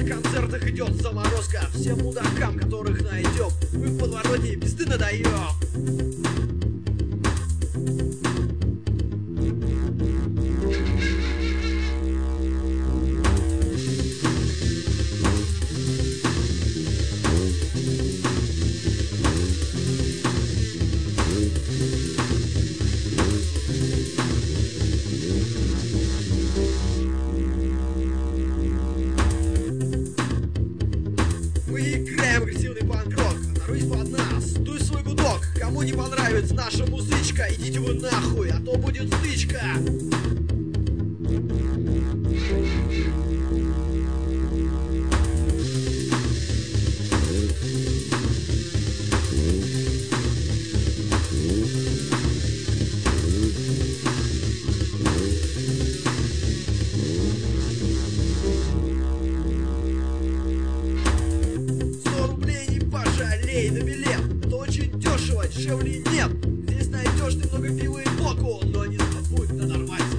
наших концертах идет заморозка. Всем мудакам, которых найдем, мы в подворотне пизды надаем. Агрессивный панк-рок, оторвись под нас, дуй свой гудок. Кому не понравится наша музычка, идите вы нахуй, а то будет стычка. На билет, это очень дешево, дешевле нет. Здесь найдешь немного пива и боку, но не забудь надорвать